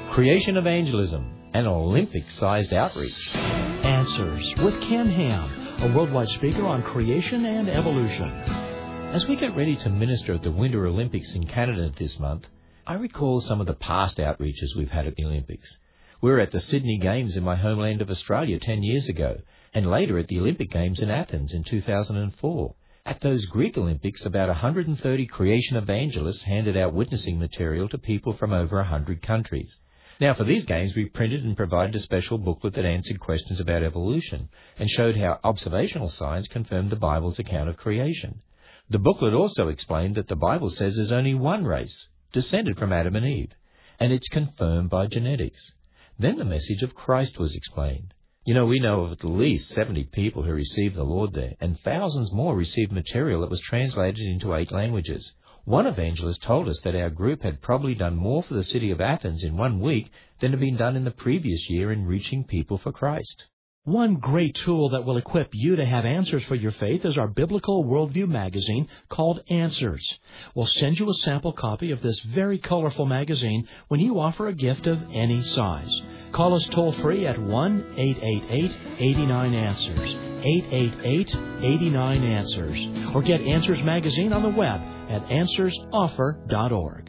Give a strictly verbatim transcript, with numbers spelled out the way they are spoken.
Creation Evangelism, an Olympic-sized outreach. Answers with Ken Ham, a worldwide speaker on creation and evolution. As we get ready to minister at the Winter Olympics in Canada this month, I recall some of the past outreaches we've had at the Olympics. We were at the Sydney Games in my homeland of Australia ten years ago, and later at the Olympic Games in Athens in two thousand four. At those Greek Olympics, about one hundred thirty creation evangelists handed out witnessing material to people from over one hundred countries. Now, for these games, we printed and provided a special booklet that answered questions about evolution and showed how observational science confirmed the Bible's account of creation. The booklet also explained that the Bible says there's only one race, descended from Adam and Eve, and it's confirmed by genetics. Then the message of Christ was explained. You know, we know of at least seventy people who received the Lord there, and thousands more received material that was translated into eight languages. One evangelist told us that our group had probably done more for the city of Athens in one week than had been done in the previous year in reaching people for Christ. One great tool that will equip you to have answers for your faith is our Biblical Worldview magazine called Answers. We'll send you a sample copy of this very colorful magazine when you offer a gift of any size. Call us toll-free at one eight eight eight, eight nine, answers, eight eight eight, eight nine, answers, or get Answers magazine on the web at answers offer dot org.